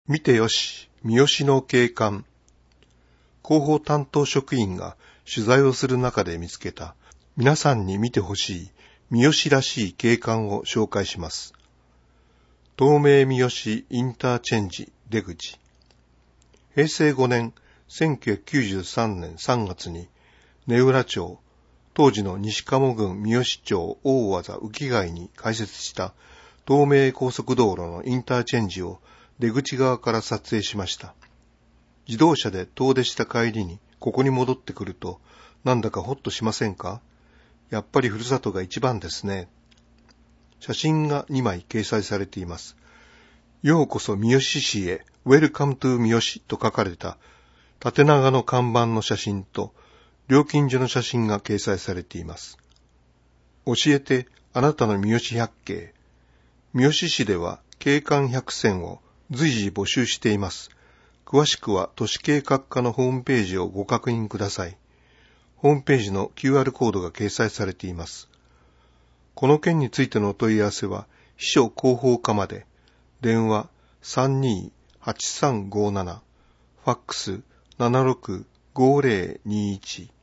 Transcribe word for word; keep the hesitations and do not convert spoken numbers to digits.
見てよし、三好の景観。広報担当職員が取材をする中で見つけた、皆さんに見てほしい三好らしい景観を紹介します。東名三好インターチェンジ出口。へいせいごねん、せんきゅうひゃくきゅうじゅうさんねんさんがつに、根浦町、当時の西鴨郡三好町大和座浮貝に開設した東名高速道路のインターチェンジを出口側から撮影しました。自動車で遠出した帰りにここに戻ってくると、なんだかほっとしませんか？やっぱりふるさとが一番ですね。写真がにまい掲載されています。ようこそ三好市へ、Welcome to 三好と書かれた縦長の看板の写真と料金所の写真が掲載されています。教えてあなたの三好百景。三好市では景観百選を随時募集しています。詳しくは都市計画課のホームページをご確認ください。ホームページの キューアール コードが掲載されています。この件についてのお問い合わせは秘書広報課まで。電話 さんにーはちさんごーなな、ファックス ななろくごーぜろにーいち。